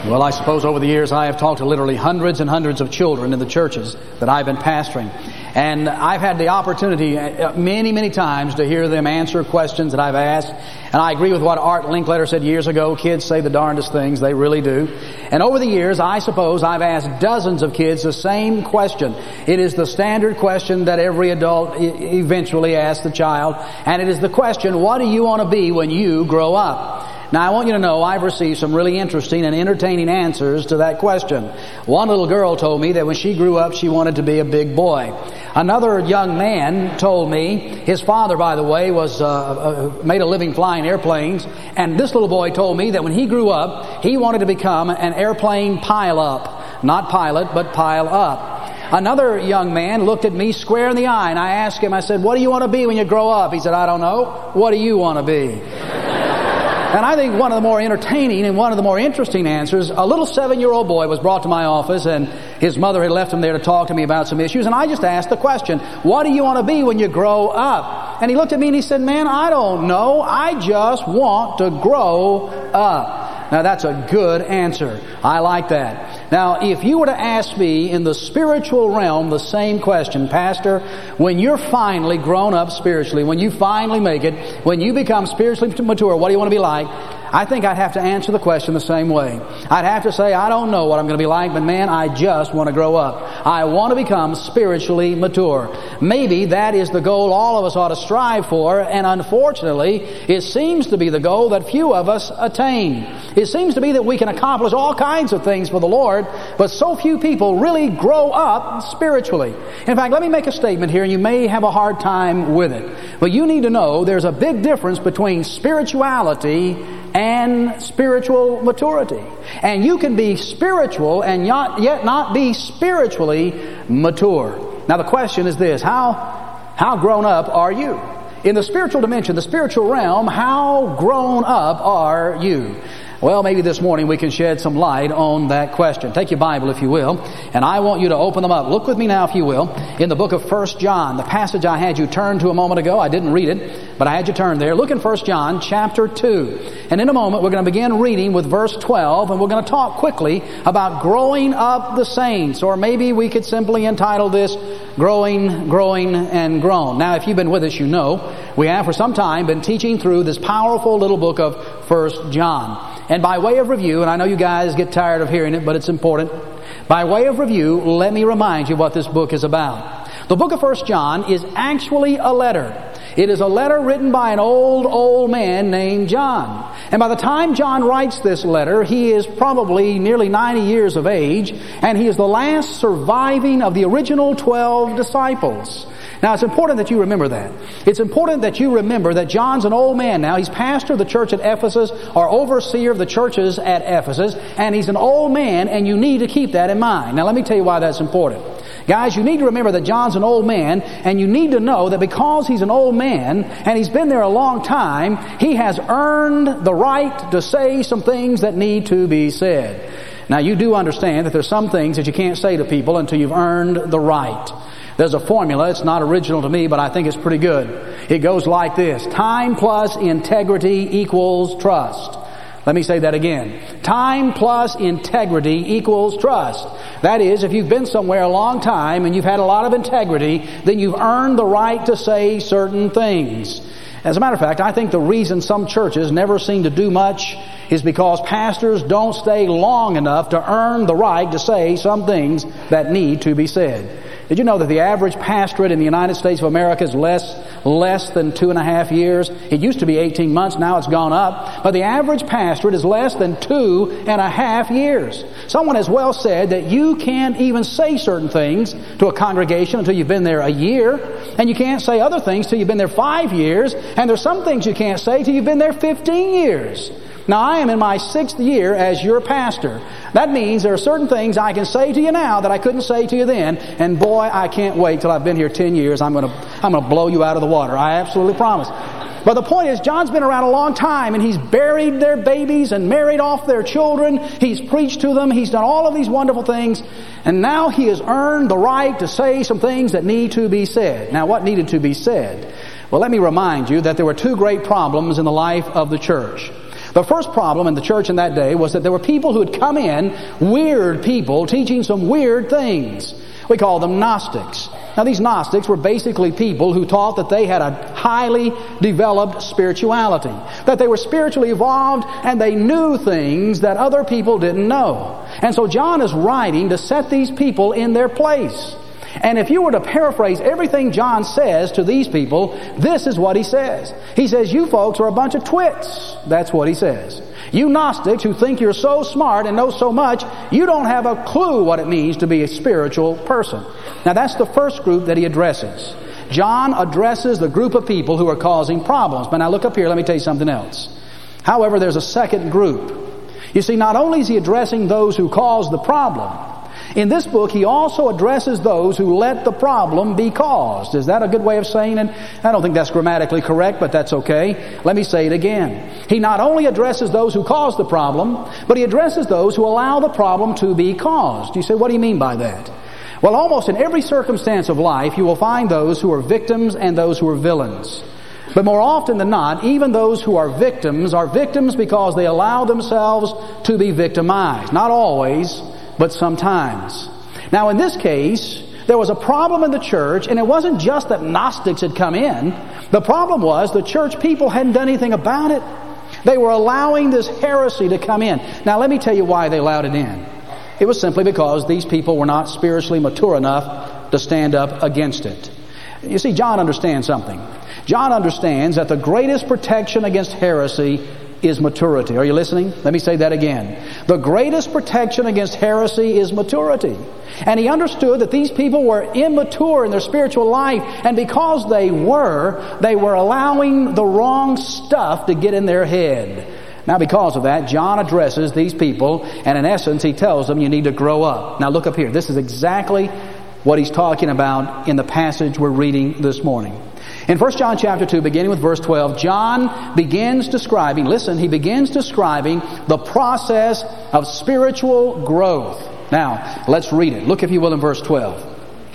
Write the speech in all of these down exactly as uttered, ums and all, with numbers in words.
Well, I suppose over the years I have talked to literally hundreds and hundreds of children in the churches that I've been pastoring. And I've had the opportunity many, many times to hear them answer questions that I've asked. And I agree with what Art Linkletter said years ago. Kids say the darndest things. They really do. And over the years, I suppose I've asked dozens of kids the same question. It is the standard question that every adult e- eventually asks the child. And it is the question, what do you want to be when you grow up? Now, I want you to know I've received some really interesting and entertaining answers to that question. One little girl told me that when she grew up, she wanted to be a big boy. Another young man told me, his father, by the way, was uh, uh, made a living flying airplanes, and this little boy told me that when he grew up, he wanted to become an airplane pile-up. Not pilot, but pile up. Another young man looked at me square in the eye, and I asked him, I said, what do you want to be when you grow up? He said, I don't know. What do you want to be? And I think one of the more entertaining and one of the more interesting answers, a little seven-year-old boy was brought to my office, and his mother had left him there to talk to me about some issues, and I just asked the question, what do you want to be when you grow up? And he looked at me and he said, man, I don't know. I just want to grow up. Now that's a good answer. I like that. Now, if you were to ask me in the spiritual realm the same question, Pastor, when you're finally grown up spiritually, when you finally make it, when you become spiritually mature, what do you want to be like? I think I'd have to answer the question the same way. I'd have to say, I don't know what I'm going to be like, but man, I just want to grow up. I want to become spiritually mature. Maybe that is the goal all of us ought to strive for, and unfortunately, it seems to be the goal that few of us attain. It seems to be that we can accomplish all kinds of things for the Lord, but so few people really grow up spiritually. In fact, let me make a statement here, and you may have a hard time with it. But you need to know there's a big difference between spirituality and spiritual maturity. And you can be spiritual and not, yet not be spiritually mature. Now the question is this, how, how grown up are you? In the spiritual dimension, the spiritual realm, how grown up are you? Well, maybe this morning we can shed some light on that question. Take your Bible, if you will, and I want you to open them up. Look with me now, if you will, in the book of First John, the passage I had you turn to a moment ago. I didn't read it, but I had you turn there. Look in First John chapter two. And in a moment, we're going to begin reading with verse twelve, and we're going to talk quickly about growing up the saints, or maybe we could simply entitle this Growing, Growing, and Grown. Now, if you've been with us, you know we have for some time been teaching through this powerful little book of First John. And by way of review, and I know you guys get tired of hearing it, but it's important. By way of review, let me remind you what this book is about. The book of First John is actually a letter. It is a letter written by an old, old man named John. And by the time John writes this letter, he is probably nearly ninety years of age, and he is the last surviving of the original twelve disciples. Now, it's important that you remember that. It's important that you remember that John's an old man now. He's pastor of the church at Ephesus, or overseer of the churches at Ephesus, and he's an old man, and you need to keep that in mind. Now, let me tell you why that's important. Guys, you need to remember that John's an old man, and you need to know that because he's an old man, and he's been there a long time, he has earned the right to say some things that need to be said. Now, you do understand that there's some things that you can't say to people until you've earned the right. There's a formula. It's not original to me, but I think it's pretty good. It goes like this. Time plus integrity equals trust. Let me say that again. Time plus integrity equals trust. That is, if you've been somewhere a long time and you've had a lot of integrity, then you've earned the right to say certain things. As a matter of fact, I think the reason some churches never seem to do much is because pastors don't stay long enough to earn the right to say some things that need to be said. Did you know that the average pastorate in the United States of America is less, less than two and a half years? It used to be eighteen months, now it's gone up. But the average pastorate is less than two and a half years. Someone has well said that you can't even say certain things to a congregation until you've been there a year. And you can't say other things till you've been there five years. And there's some things you can't say till you've been there fifteen years. Now, I am in my sixth year as your pastor. That means there are certain things I can say to you now that I couldn't say to you then. And boy, I can't wait till I've been here ten years. I'm going to, I'm going to blow you out of the water. I absolutely promise. But the point is, John's been around a long time, and he's buried their babies and married off their children. He's preached to them. He's done all of these wonderful things. And now he has earned the right to say some things that need to be said. Now, what needed to be said? Well, let me remind you that there were two great problems in the life of the church. The first problem in the church in that day was that there were people who had come in, weird people, teaching some weird things. We call them Gnostics. Now, these Gnostics were basically people who taught that they had a highly developed spirituality, that they were spiritually evolved and they knew things that other people didn't know. And so John is writing to set these people in their place. And if you were to paraphrase everything John says to these people, this is what he says. He says, you folks are a bunch of twits. That's what he says. You Gnostics who think you're so smart and know so much, you don't have a clue what it means to be a spiritual person. Now that's the first group that he addresses. John addresses the group of people who are causing problems. But now look up here, let me tell you something else. However, there's a second group. You see, not only is he addressing those who cause the problem, in this book, he also addresses those who let the problem be caused. Is that a good way of saying it? I don't think that's grammatically correct, but that's okay. Let me say it again. He not only addresses those who cause the problem, but he addresses those who allow the problem to be caused. You say, what do you mean by that? Well, almost in every circumstance of life, you will find those who are victims and those who are villains. But more often than not, even those who are victims are victims because they allow themselves to be victimized. Not always, but sometimes. Now in this case, there was a problem in the church, and it wasn't just that Gnostics had come in. The problem was the church people hadn't done anything about it. They were allowing this heresy to come in. Now let me tell you why they allowed it in. It was simply because these people were not spiritually mature enough to stand up against it. You see, John understands something. John understands that the greatest protection against heresy is maturity. Are you listening? Let me say that again. The greatest protection against heresy is maturity. And he understood that these people were immature in their spiritual life, and because they were, they were allowing the wrong stuff to get in their head. Now because of that, John addresses these people, and in essence he tells them you need to grow up. Now look up here. This is exactly what he's talking about in the passage we're reading this morning. In First John chapter two, beginning with verse twelve, John begins describing, listen, he begins describing the process of spiritual growth. Now, let's read it. Look, if you will, in verse twelve.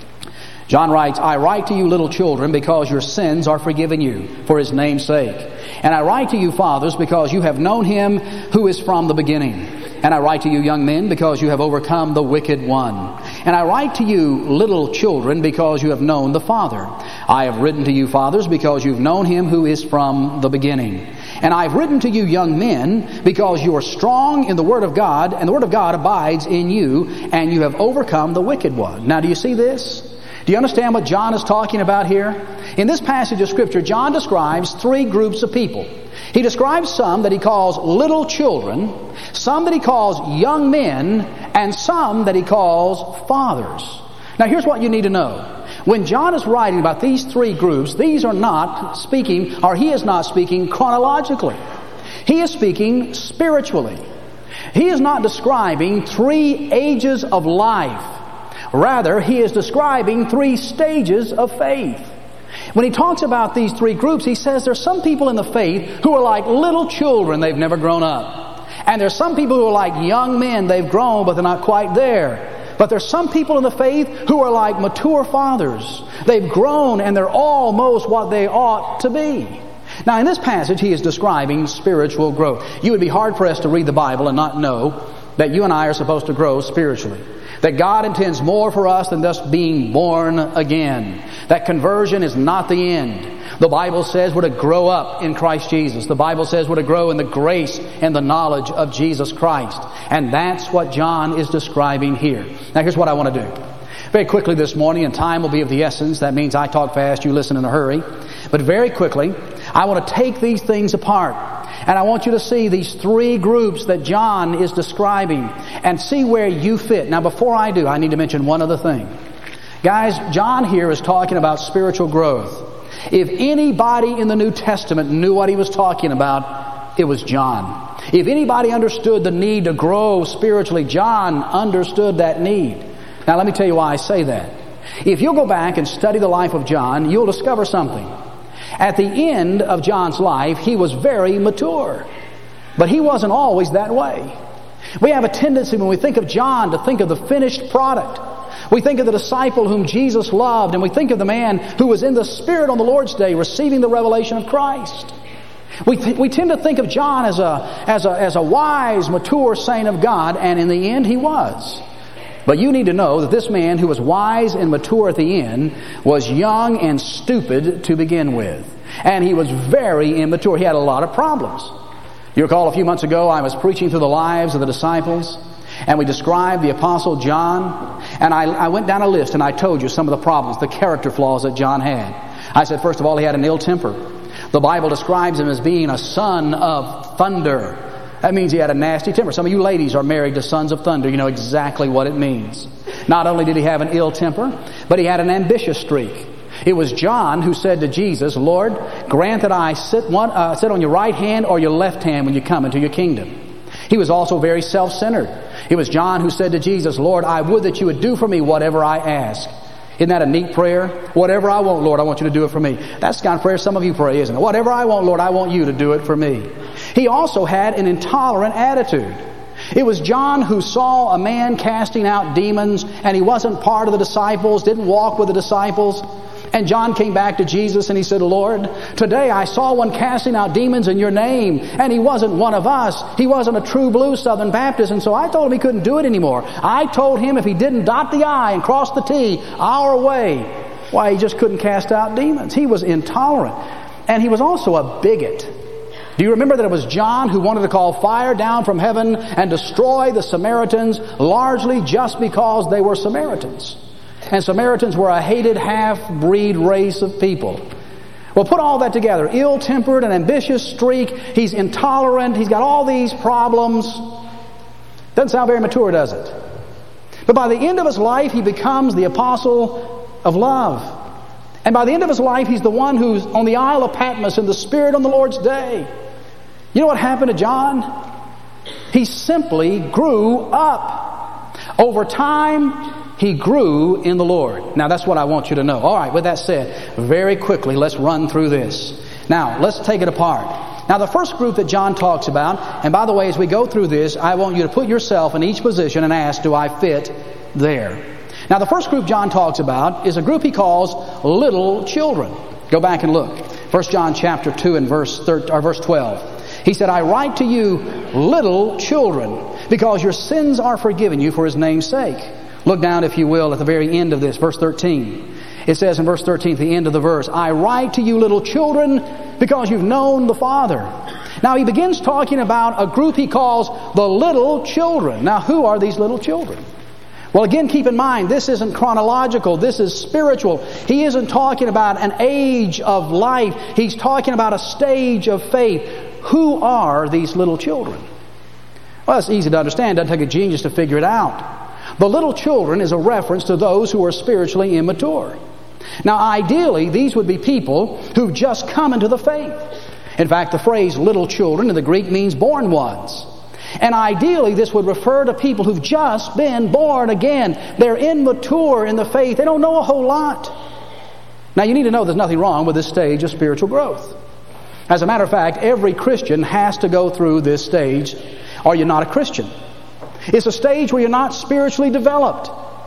John writes, I write to you, little children, because your sins are forgiven you for His name's sake. And I write to you, fathers, because you have known Him who is from the beginning. And I write to you, young men, because you have overcome the wicked one. And I write to you, little children, because you have known the Father. I have written to you, fathers, because you've known Him who is from the beginning. And I've written to you, young men, because you are strong in the Word of God, and the Word of God abides in you, and you have overcome the wicked one. Now, do you see this? Do you understand what John is talking about here? In this passage of Scripture, John describes three groups of people. He describes some that he calls little children, some that he calls young men, and some that he calls fathers. Now here's what you need to know. When John is writing about these three groups, these are not speaking, or he is not speaking chronologically. He is speaking spiritually. He is not describing three ages of life. Rather, he is describing three stages of faith. When he talks about these three groups, he says there's some people in the faith who are like little children, they've never grown up. And there's some people who are like young men, they've grown but they're not quite there. But there's some people in the faith who are like mature fathers. They've grown and they're almost what they ought to be. Now in this passage he is describing spiritual growth. You would be hard pressed to read the Bible and not know that you and I are supposed to grow spiritually. That God intends more for us than just being born again. That conversion is not the end. The Bible says we're to grow up in Christ Jesus. The Bible says we're to grow in the grace and the knowledge of Jesus Christ. And that's what John is describing here. Now here's what I want to do. Very quickly this morning, and time will be of the essence. That means I talk fast, you listen in a hurry. But very quickly, I want to take these things apart. And I want you to see these three groups that John is describing and see where you fit. Now before I do, I need to mention one other thing. Guys, John here is talking about spiritual growth. If anybody in the New Testament knew what he was talking about, it was John. If anybody understood the need to grow spiritually, John understood that need. Now let me tell you why I say that. If you'll go back and study the life of John, you'll discover something. At the end of John's life, he was very mature. But he wasn't always that way. We have a tendency when we think of John to think of the finished product. We think of the disciple whom Jesus loved, and we think of the man who was in the Spirit on the Lord's day receiving the revelation of Christ. We, th- we tend to think of John as a, as, a, as a wise, mature saint of God, and in the end he was. But you need to know that this man who was wise and mature at the end was young and stupid to begin with. And he was very immature. He had a lot of problems. You recall a few months ago I was preaching through the lives of the disciples, and we described the Apostle John, and I, I went down a list and I told you some of the problems, the character flaws that John had. I said, first of all, he had an ill temper. The Bible describes him as being a son of thunder. That means he had a nasty temper. Some of you ladies are married to sons of thunder. You know exactly what it means. Not only did he have an ill temper, but he had an ambitious streak. It was John who said to Jesus, Lord, grant that I sit, one, uh, sit on your right hand or your left hand when you come into your kingdom. He was also very self-centered. It was John who said to Jesus, Lord, I would that you would do for me whatever I ask. Isn't that a neat prayer? Whatever I want, Lord, I want you to do it for me. That's the kind of prayer some of you pray, isn't it? Whatever I want, Lord, I want you to do it for me. He also had an intolerant attitude. It was John who saw a man casting out demons, and he wasn't part of the disciples, didn't walk with the disciples. And John came back to Jesus and he said, Lord, today I saw one casting out demons in your name, and he wasn't one of us. He wasn't a true blue Southern Baptist, and so I told him he couldn't do it anymore. I told him if he didn't dot the I and cross the T our way, why, he just couldn't cast out demons. He was intolerant. And he was also a bigot. Do you remember that it was John who wanted to call fire down from heaven and destroy the Samaritans, largely just because they were Samaritans? And Samaritans were a hated half-breed race of people. Well, put all that together. Ill-tempered, an ambitious streak. He's intolerant. He's got all these problems. Doesn't sound very mature, does it? But by the end of his life, he becomes the apostle of love. And by the end of his life, he's the one who's on the Isle of Patmos in the Spirit on the Lord's day. You know what happened to John? He simply grew up. Over time, he grew in the Lord. Now, that's what I want you to know. All right, with that said, very quickly, let's run through this. Now, let's take it apart. Now, the first group that John talks about, and by the way, as we go through this, I want you to put yourself in each position and ask, do I fit there? Now, the first group John talks about is a group he calls little children. Go back and look. First John chapter two and verse thirteen, or verse twelve. He said, I write to you, little children, because your sins are forgiven you for his name's sake. Look down, if you will, at the very end of this, verse thirteen. It says in verse thirteen, at the end of the verse, I write to you, little children, because you've known the Father. Now, he begins talking about a group he calls the little children. Now, who are these little children? Well, again, keep in mind, this isn't chronological. This is spiritual. He isn't talking about an age of life. He's talking about a stage of faith. Who are these little children? Well, it's easy to understand. It doesn't take a genius to figure it out. The little children is a reference to those who are spiritually immature. Now, ideally, these would be people who've just come into the faith. In fact, the phrase little children in the Greek means born ones. And ideally, this would refer to people who've just been born again. They're immature in the faith. They don't know a whole lot. Now, you need to know there's nothing wrong with this stage of spiritual growth. As a matter of fact, every Christian has to go through this stage, or you're not a Christian. It's a stage where you're not spiritually developed.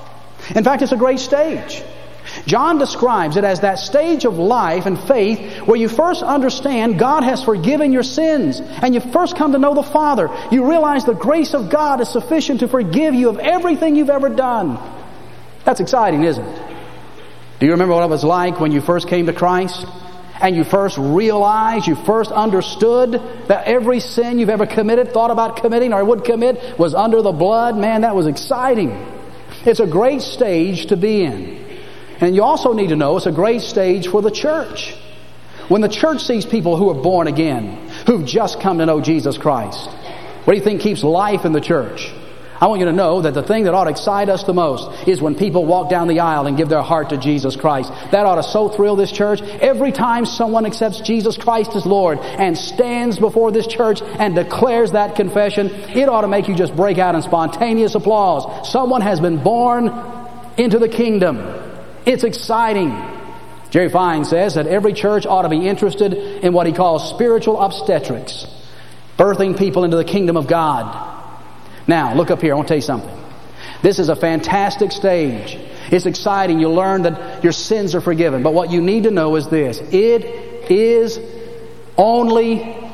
In fact, it's a great stage. John describes it as that stage of life and faith where you first understand God has forgiven your sins, and you first come to know the Father. You realize the grace of God is sufficient to forgive you of everything you've ever done. That's exciting, isn't it? Do you remember what it was like when you first came to Christ? And you first realized, you first understood that every sin you've ever committed, thought about committing, or would commit was under the blood? Man, that was exciting. It's a great stage to be in. And you also need to know it's a great stage for the church. When the church sees people who are born again, who've just come to know Jesus Christ, what do you think keeps life in the church? I want you to know that the thing that ought to excite us the most is when people walk down the aisle and give their heart to Jesus Christ. That ought to so thrill this church. Every time someone accepts Jesus Christ as Lord and stands before this church and declares that confession, it ought to make you just break out in spontaneous applause. Someone has been born into the kingdom. It's exciting. Jerry Fine says that every church ought to be interested in what he calls spiritual obstetrics, birthing people into the kingdom of God. Now, look up here. I want to tell you something. This is a fantastic stage. It's exciting. You'll learn that your sins are forgiven. But what you need to know is this. It is only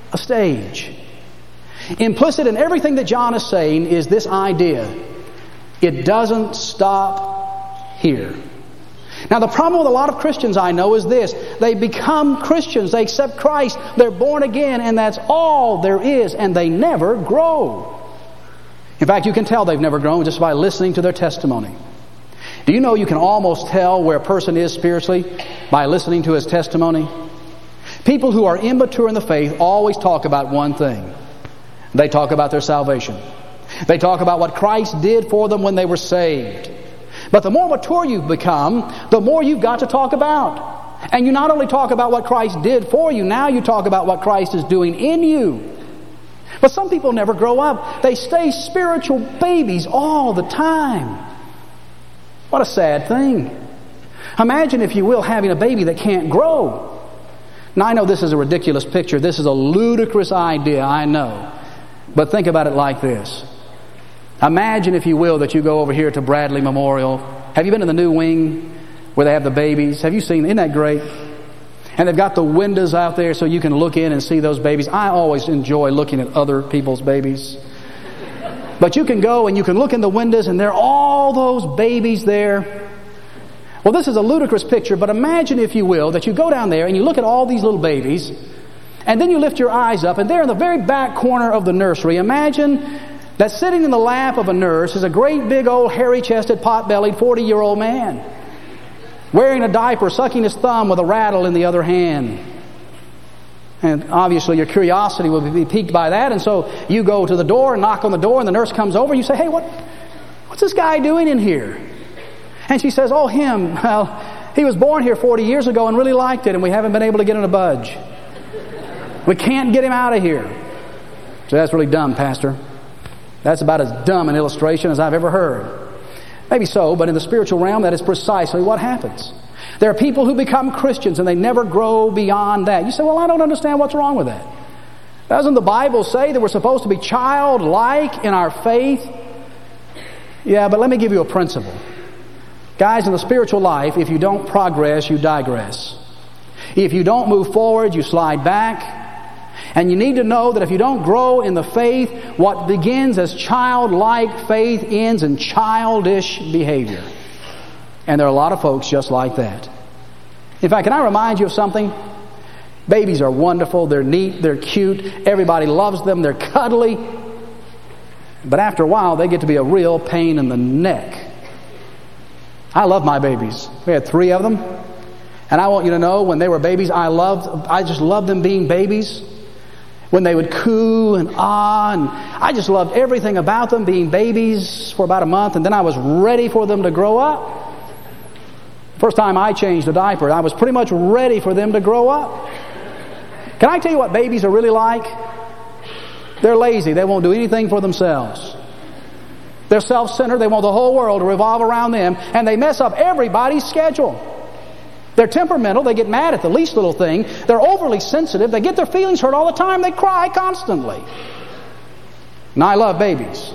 a stage. Implicit in everything that John is saying is this idea: it doesn't stop here. Now, the problem with a lot of Christians I know is this: they become Christians, they accept Christ, they're born again, and that's all there is, and they never grow. In fact, you can tell they've never grown just by listening to their testimony. Do you know you can almost tell where a person is spiritually by listening to his testimony? People who are immature in the faith always talk about one thing. They talk about their salvation. They talk about what Christ did for them when they were saved. But the more mature you've become, the more you've got to talk about. And you not only talk about what Christ did for you, now you talk about what Christ is doing in you. But some people never grow up. They stay spiritual babies all the time. What a sad thing. Imagine, if you will, having a baby that can't grow. Now, I know this is a ridiculous picture. This is a ludicrous idea, I know. But think about it like this. Imagine, if you will, that you go over here to Bradley Memorial. Have you been in the new wing where they have the babies? Have you seen? Isn't that great? And they've got the windows out there so you can look in and see those babies. I always enjoy looking at other people's babies. But you can go and you can look in the windows and there are all those babies there. Well, this is a ludicrous picture, but imagine, if you will, that you go down there and you look at all these little babies, and then you lift your eyes up, and there in the very back corner of the nursery, imagine that sitting in the lap of a nurse is a great big old hairy-chested, pot-bellied forty-year-old man, wearing a diaper, sucking his thumb with a rattle in the other hand. And obviously your curiosity will be piqued by that, and so you go to the door and knock on the door, and the nurse comes over, and you say, "Hey, what, what's this guy doing in here?" And she says, "Oh, him, well, he was born here forty years ago and really liked it, and we haven't been able to get him to budge. We can't get him out of here." So that's really dumb, Pastor. That's about as dumb an illustration as I've ever heard. Maybe so, but in the spiritual realm, that is precisely what happens. There are people who become Christians and they never grow beyond that. You say, "Well, I don't understand what's wrong with that." Doesn't the Bible say that we're supposed to be childlike in our faith? Yeah, but let me give you a principle. Guys, in the spiritual life, if you don't progress, you digress. If you don't move forward, you slide back. And you need to know that if you don't grow in the faith, what begins as childlike faith ends in childish behavior. And there are a lot of folks just like that. In fact, can I remind you of something? Babies are wonderful, they're neat, they're cute, everybody loves them, they're cuddly. But after a while, they get to be a real pain in the neck. I love my babies. We had three of them. And I want you to know, when they were babies, I loved, I just loved them being babies. When they would coo and ah, and I just loved everything about them being babies for about a month, and then I was ready for them to grow up. First time I changed a diaper, I was pretty much ready for them to grow up. Can I tell you what babies are really like? They're lazy. They won't do anything for themselves. They're self-centered. They want the whole world to revolve around them, and they mess up everybody's schedule. They're temperamental. They get mad at the least little thing. They're overly sensitive. They get their feelings hurt all the time. They cry constantly. Now, I love babies,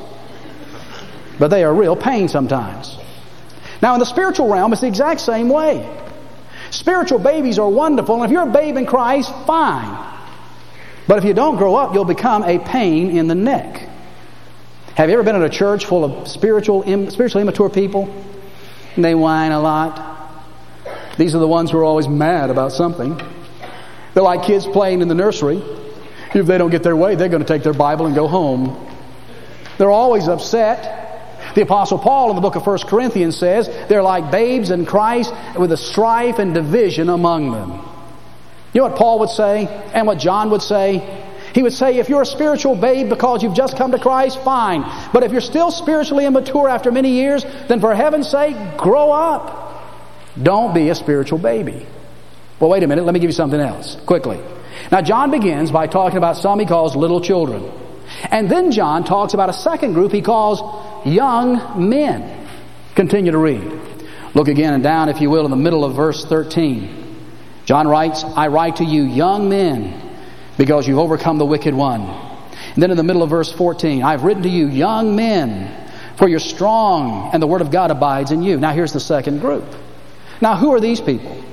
but they are a real pain sometimes. Now, in the spiritual realm, it's the exact same way. Spiritual babies are wonderful, and if you're a babe in Christ, fine. But if you don't grow up, you'll become a pain in the neck. Have you ever been in a church full of spiritual, spiritually immature people? And they whine a lot. These are the ones who are always mad about something. They're like kids playing in the nursery. If they don't get their way, they're going to take their Bible and go home. They're always upset. The Apostle Paul in the book of First Corinthians says they're like babes in Christ with a strife and division among them. You know what Paul would say and what John would say? He would say, if you're a spiritual babe because you've just come to Christ, fine. But if you're still spiritually immature after many years, then for heaven's sake, grow up. Don't be a spiritual baby. Well, wait a minute. Let me give you something else quickly. Now, John begins by talking about some he calls little children. And then John talks about a second group he calls young men. Continue to read. Look again and down, if you will, in the middle of verse thirteen. John writes, I write to you, young men, because you've overcome the wicked one. And then in the middle of verse fourteen, I've written to you, young men, for you're strong, and the word of God abides in you. Now, here's the second group. Now, who are these people?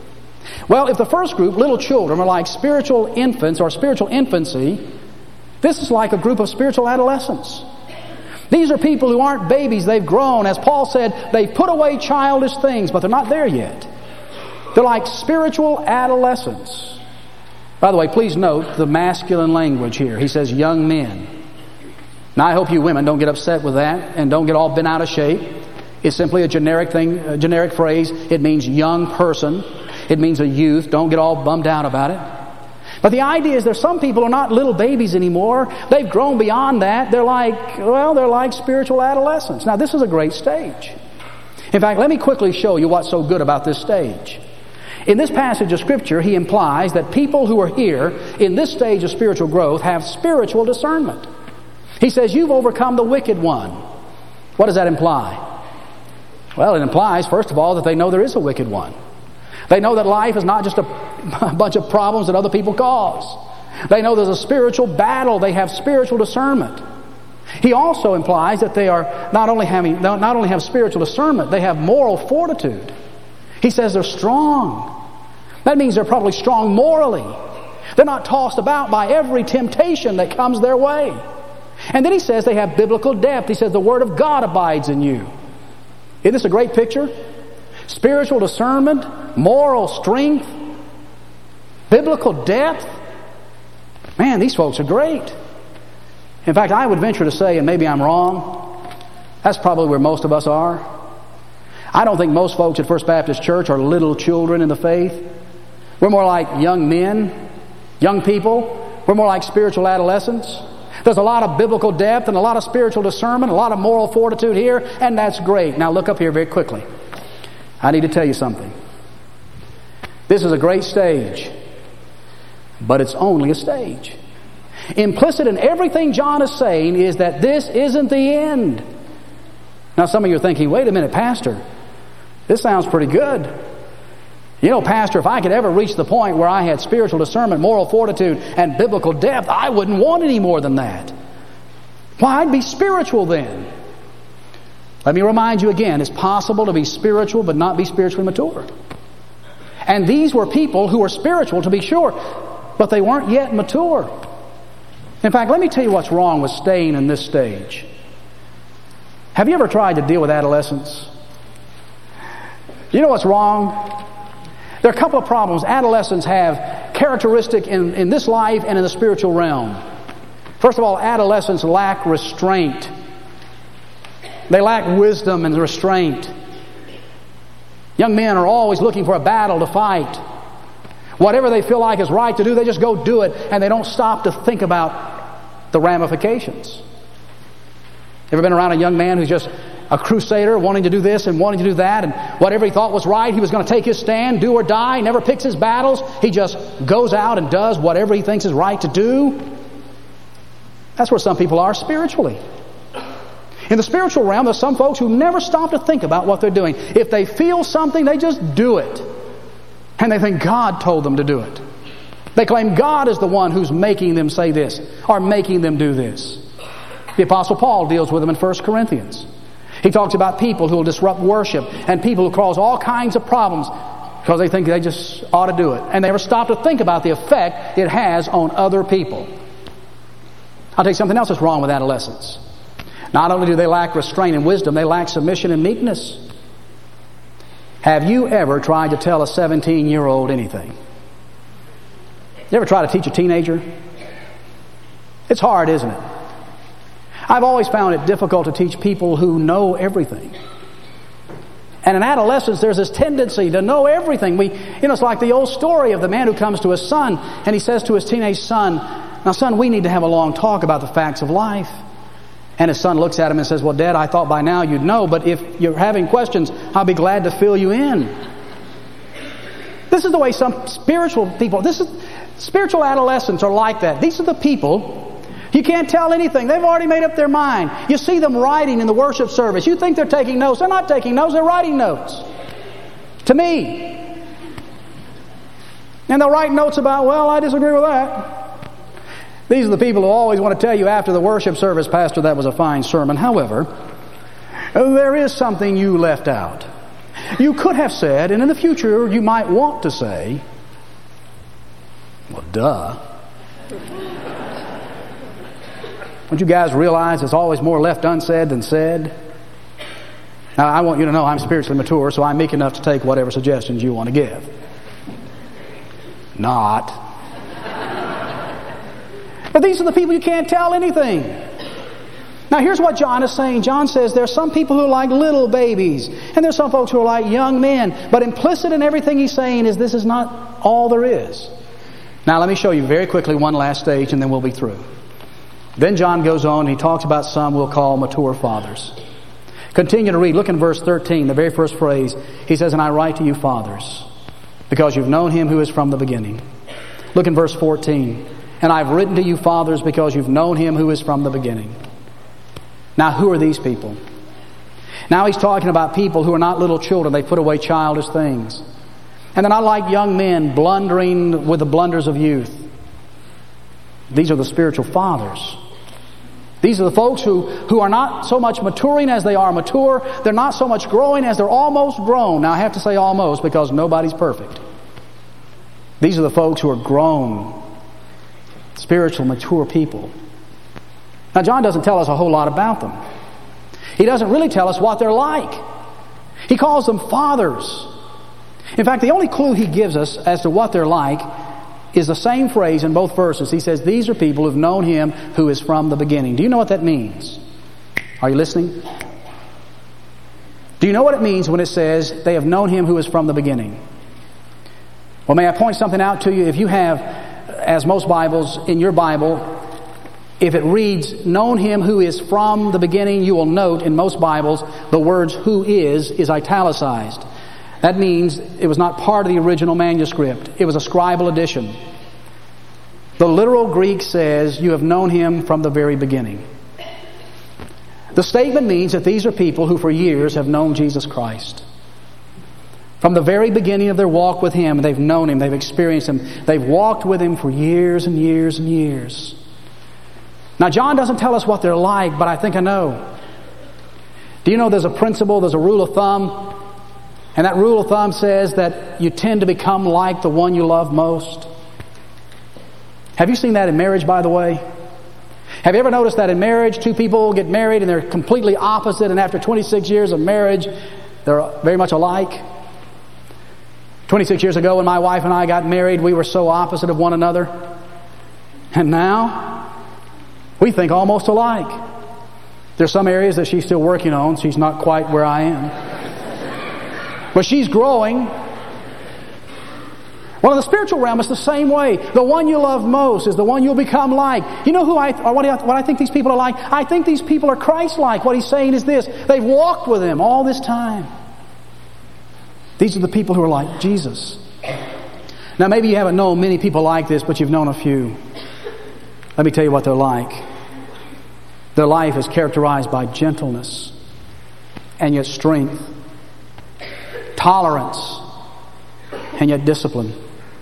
Well, if the first group, little children, are like spiritual infants or spiritual infancy, this is like a group of spiritual adolescents. These are people who aren't babies. They've grown. As Paul said, they've put away childish things, but they're not there yet. They're like spiritual adolescents. By the way, please note the masculine language here. He says young men. Now, I hope you women don't get upset with that and don't get all bent out of shape. It's simply a generic thing, a generic phrase. It means young person. It means a youth. Don't get all bummed out about it. But the idea is there's some people who are not little babies anymore. They've grown beyond that. They're like, well, they're like spiritual adolescents. Now, this is a great stage. In fact, let me quickly show you what's so good about this stage. In this passage of Scripture, he implies that people who are here in this stage of spiritual growth have spiritual discernment. He says, you've overcome the wicked one. What does that imply? Well, it implies, first of all, that they know there is a wicked one. They know that life is not just a, a bunch of problems that other people cause. They know there's a spiritual battle. They have spiritual discernment. He also implies that they are not only having, not only have spiritual discernment, they have moral fortitude. He says they're strong. That means they're probably strong morally. They're not tossed about by every temptation that comes their way. And then he says they have biblical depth. He says the Word of God abides in you. Isn't this a great picture? Spiritual discernment, moral strength, biblical depth. Man, these folks are great. In fact, I would venture to say, and maybe I'm wrong, that's probably where most of us are. I don't think most folks at First Baptist Church are little children in the faith. We're more like young men, young people. We're more like spiritual adolescents. There's a lot of biblical depth and a lot of spiritual discernment, a lot of moral fortitude here, and that's great. Now look up here very quickly. I need to tell you something. This is a great stage, but it's only a stage. Implicit in everything John is saying is that this isn't the end. Now some of you are thinking, wait a minute, Pastor, this sounds pretty good. You know, Pastor, if I could ever reach the point where I had spiritual discernment, moral fortitude, and biblical depth, I wouldn't want any more than that. Why, I'd be spiritual then. Let me remind you again, it's possible to be spiritual but not be spiritually mature. And these were people who were spiritual, to be sure, but they weren't yet mature. In fact, let me tell you what's wrong with staying in this stage. Have you ever tried to deal with adolescents? You know what's wrong? There are a couple of problems adolescents have characteristic in, in this life and in the spiritual realm. First of all, adolescents lack restraint. They lack wisdom and restraint. Young men are always looking for a battle to fight. Whatever they feel like is right to do, they just go do it, and they don't stop to think about the ramifications. Ever been around a young man who's just a crusader, wanting to do this and wanting to do that, and whatever he thought was right, he was going to take his stand, do or die. He never picks his battles. He just goes out and does whatever he thinks is right to do. That's where some people are spiritually. In the spiritual realm, there's some folks who never stop to think about what they're doing. If they feel something, they just do it. And they think God told them to do it. They claim God is the one who's making them say this or making them do this. The Apostle Paul deals with them in First Corinthians. He talks about people who will disrupt worship and people who cause all kinds of problems because they think they just ought to do it. And they never stop to think about the effect it has on other people. I'll tell you something else that's wrong with adolescents. Not only do they lack restraint and wisdom, they lack submission and meekness. Have you ever tried to tell a seventeen-year-old anything? You ever try to teach a teenager? It's hard, isn't it? I've always found it difficult to teach people who know everything. And in adolescence, there's this tendency to know everything. We, you know, it's like the old story of the man who comes to his son and he says to his teenage son, "Now, son, we need to have a long talk about the facts of life." And his son looks at him and says, "Well, Dad, I thought by now you'd know, but if you're having questions, I'll be glad to fill you in." This is the way some spiritual people, this is, spiritual adolescents are like that. These are the people, you can't tell anything. They've already made up their mind. You see them writing in the worship service. You think they're taking notes. They're not taking notes. They're writing notes. To me. And they'll write notes about, well, I disagree with that. These are the people who always want to tell you after the worship service, "Pastor, that was a fine sermon." However, there is something you left out. You could have said, and in the future you might want to say, well, duh. Don't you guys realize there's always more left unsaid than said? Now, I want you to know I'm spiritually mature, so I'm meek enough to take whatever suggestions you want to give. Not. But these are the people you can't tell anything. Now, here's what John is saying. John says there's some people who are like little babies, and there's some folks who are like young men. But implicit in everything he's saying is this is not all there is. Now, let me show you very quickly one last stage, and then we'll be through. Then John goes on, and he talks about some we'll call mature fathers. Continue to read. Look in verse thirteen, the very first phrase. He says, and I write to you, fathers, because you've known him who is from the beginning. Look in verse fourteen. And I've written to you, fathers, because you've known him who is from the beginning. Now, who are these people? Now he's talking about people who are not little children. They put away childish things. And they're not like young men blundering with the blunders of youth. These are the spiritual fathers. These are the folks who, who are not so much maturing as they are mature. They're not so much growing as they're almost grown. Now I have to say almost because nobody's perfect. These are the folks who are grown, spiritual, mature people. Now John doesn't tell us a whole lot about them. He doesn't really tell us what they're like. He calls them fathers. In fact, the only clue he gives us as to what they're like is the same phrase in both verses. He says, these are people who've known him who is from the beginning. Do you know what that means? Are you listening? Do you know what it means when it says they have known him who is from the beginning? Well, may I point something out to you? If you have, as most Bibles, in your Bible, if it reads, known him who is from the beginning, you will note in most Bibles the words who is is italicized. That means it was not part of the original manuscript. It was a scribal edition. The literal Greek says, you have known him from the very beginning. The statement means that these are people who for years have known Jesus Christ. From the very beginning of their walk with him, they've known him, they've experienced him, they've walked with him for years and years and years. Now, John doesn't tell us what they're like, but I think I know. Do you know there's a principle, there's a rule of thumb? And that rule of thumb says that you tend to become like the one you love most. Have you seen that in marriage, by the way? Have you ever noticed that in marriage, two people get married and they're completely opposite, and after twenty-six years of marriage, they're very much alike? twenty-six years ago when my wife and I got married, we were so opposite of one another. And now, we think almost alike. There's some areas that she's still working on. She's not quite where I am. But she's growing. Well, in the spiritual realm, it's the same way. The one you love most is the one you'll become like. You know who I, or what I, what I think these people are like? I think these people are Christ-like. What he's saying is this. They've walked with him all this time. These are the people who are like Jesus. Now, maybe you haven't known many people like this, but you've known a few. Let me tell you what they're like. Their life is characterized by gentleness and yet strength, tolerance and yet discipline,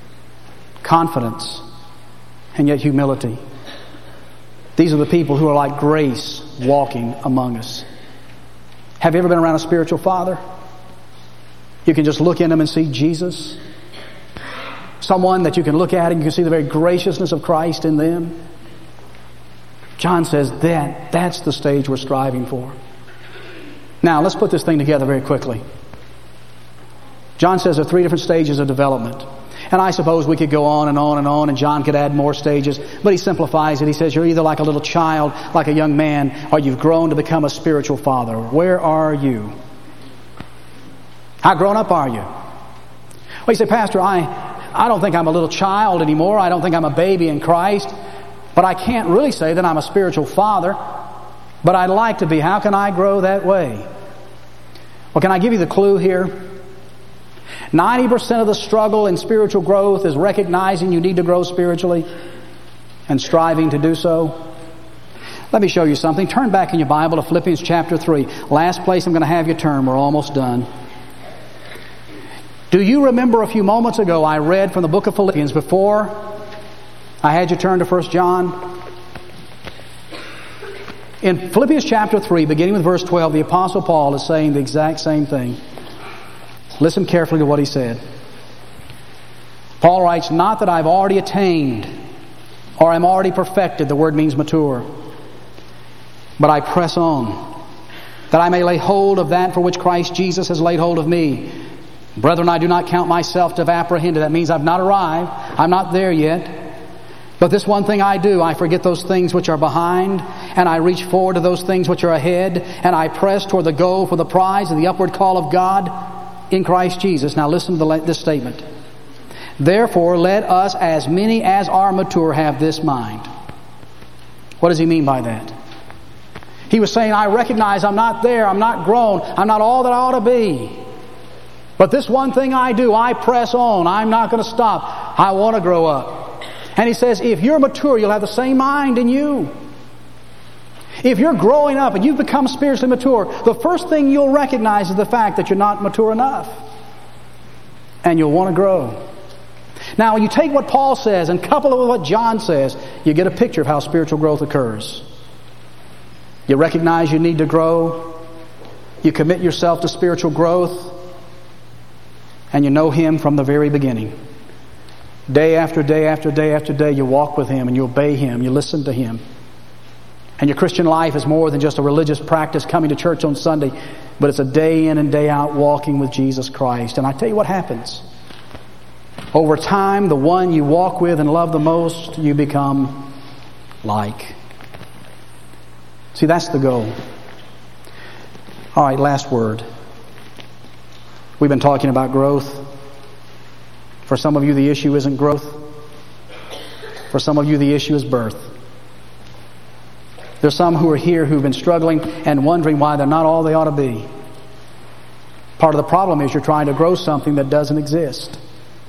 confidence and yet humility. These are the people who are like grace walking among us. Have you ever been around a spiritual father? You can just look in them and see Jesus. Someone that you can look at and you can see the very graciousness of Christ in them. John says that that's the stage we're striving for. Now, let's put this thing together very quickly. John says there are three different stages of development. And I suppose we could go on and on and on, and John could add more stages, but he simplifies it. He says you're either like a little child, like a young man, or you've grown to become a spiritual father. Where are you? How grown up are you? Well, you say, Pastor, I, I don't think I'm a little child anymore. I don't think I'm a baby in Christ. But I can't really say that I'm a spiritual father. But I'd like to be. How can I grow that way? Well, can I give you the clue here? ninety percent of the struggle in spiritual growth is recognizing you need to grow spiritually and striving to do so. Let me show you something. Turn back in your Bible to Philippians chapter three. Last place I'm going to have you turn. We're almost done. Do you remember a few moments ago I read from the book of Philippians before I had you turn to First John? In Philippians chapter three, beginning with verse twelve, the Apostle Paul is saying the exact same thing. Listen carefully to what he said. Paul writes, not that I've already attained or I'm already perfected. The word means mature. But I press on, that I may lay hold of that for which Christ Jesus has laid hold of me. Brethren, I do not count myself to have apprehended. That means I've not arrived. I'm not there yet. But this one thing I do, I forget those things which are behind, and I reach forward to those things which are ahead, and I press toward the goal for the prize of the upward call of God in Christ Jesus. Now listen to this statement. Therefore, let us, as many as are mature, have this mind. What does he mean by that? He was saying, I recognize I'm not there, I'm not grown, I'm not all that I ought to be. But this one thing I do, I press on. I'm not going to stop. I want to grow up. And he says, if you're mature, you'll have the same mind in you. If you're growing up and you've become spiritually mature, the first thing you'll recognize is the fact that you're not mature enough. And you'll want to grow. Now, when you take what Paul says and couple it with what John says, you get a picture of how spiritual growth occurs. You recognize you need to grow. You commit yourself to spiritual growth. And you know Him from the very beginning. Day after day after day after day, you walk with Him and you obey Him. You listen to Him. And your Christian life is more than just a religious practice coming to church on Sunday, but it's a day in and day out walking with Jesus Christ. And I tell you what happens. Over time, the one you walk with and love the most, you become like. See, that's the goal. All right, last word. We've been talking about growth. For some of you, the issue isn't growth. For some of you, the issue is birth. There's some who are here who've been struggling and wondering why they're not all they ought to be. Part of the problem is you're trying to grow something that doesn't exist.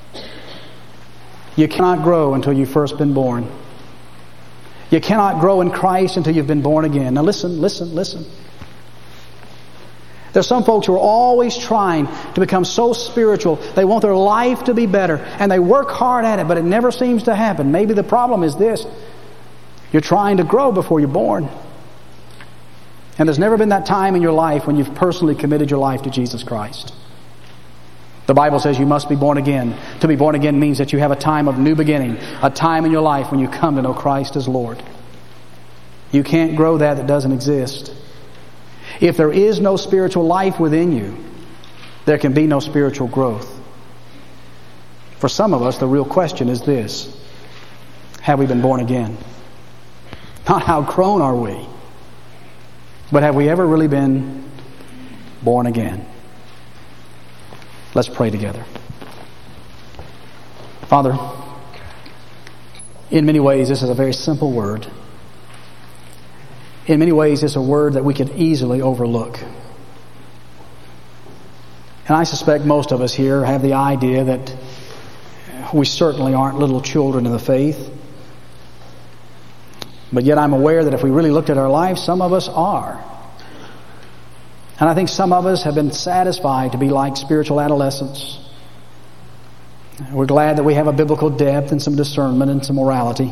You cannot grow until you've first been born. You cannot grow in Christ until you've been born again. Now listen, listen, listen. There's some folks who are always trying to become so spiritual. They want their life to be better. And they work hard at it, but it never seems to happen. Maybe the problem is this. You're trying to grow before you're born. And there's never been that time in your life when you've personally committed your life to Jesus Christ. The Bible says you must be born again. To be born again means that you have a time of new beginning. A time in your life when you come to know Christ as Lord. You can't grow that that doesn't exist. If there is no spiritual life within you, there can be no spiritual growth. For some of us, the real question is this. Have we been born again? Not how grown are we, but have we ever really been born again? Let's pray together. Father, in many ways, this is a very simple word. In many ways, it's a word that we could easily overlook. And I suspect most of us here have the idea that we certainly aren't little children in the faith. But yet I'm aware that if we really looked at our lives, some of us are. And I think some of us have been satisfied to be like spiritual adolescents. We're glad that we have a biblical depth and some discernment and some morality.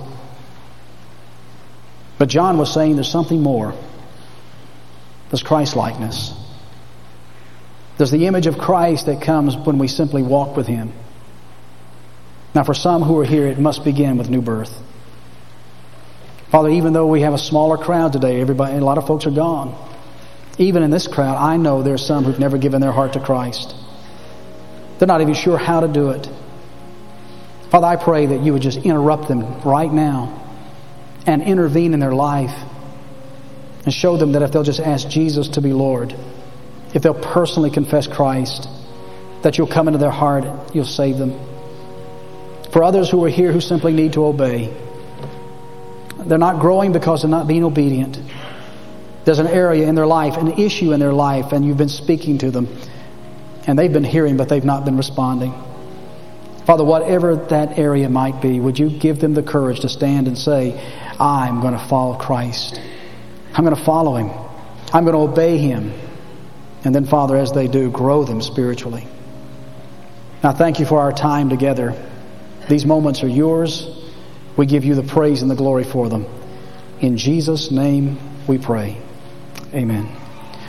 But John was saying there's something more. There's Christ-likeness. There's the image of Christ that comes when we simply walk with Him. Now for some who are here, it must begin with new birth. Father, even though we have a smaller crowd today, everybody, a lot of folks are gone. Even in this crowd, I know there's some who've never given their heart to Christ. They're not even sure how to do it. Father, I pray that you would just interrupt them right now and intervene in their life and show them that if they'll just ask Jesus to be Lord, if they'll personally confess Christ, that you'll come into their heart, you'll save them. For others who are here who simply need to obey, they're not growing because they're not being obedient. There's an area in their life, an issue in their life, and you've been speaking to them, and they've been hearing, but they've not been responding. Father, whatever that area might be, would you give them the courage to stand and say, I'm going to follow Christ. I'm going to follow Him. I'm going to obey Him. And then, Father, as they do, grow them spiritually. Now, thank you for our time together. These moments are yours. We give you the praise and the glory for them. In Jesus' name we pray. Amen.